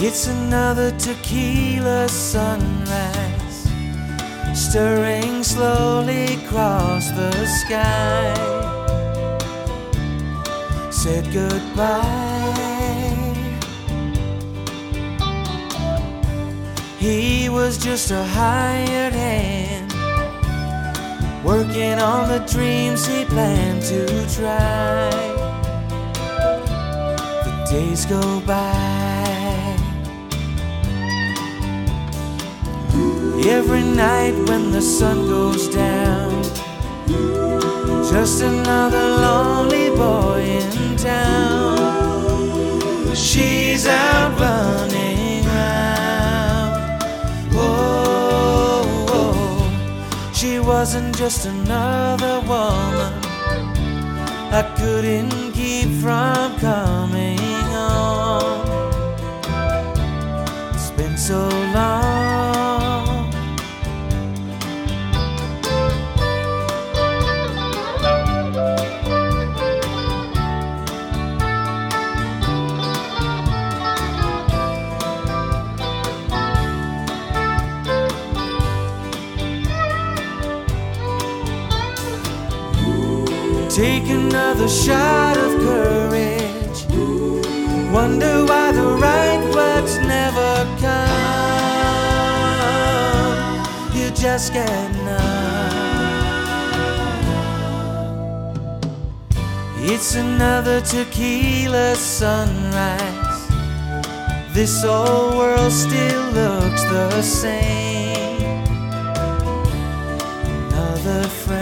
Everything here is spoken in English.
It's another tequila sunrise, stirring slowly across the sky. Said goodbye. He was just a hired hand, working on the dreams he planned to try. The days go by. Every night when the sun goes down, just another lonely boy in town. She's out running round. Whoa, whoa. She wasn't just another woman I couldn't keep from coming home. It's been so long. Take another shot of courage. Wonder why the right words never come. You just get numb. It's another tequila sunrise. This old world still looks the same. Another friend.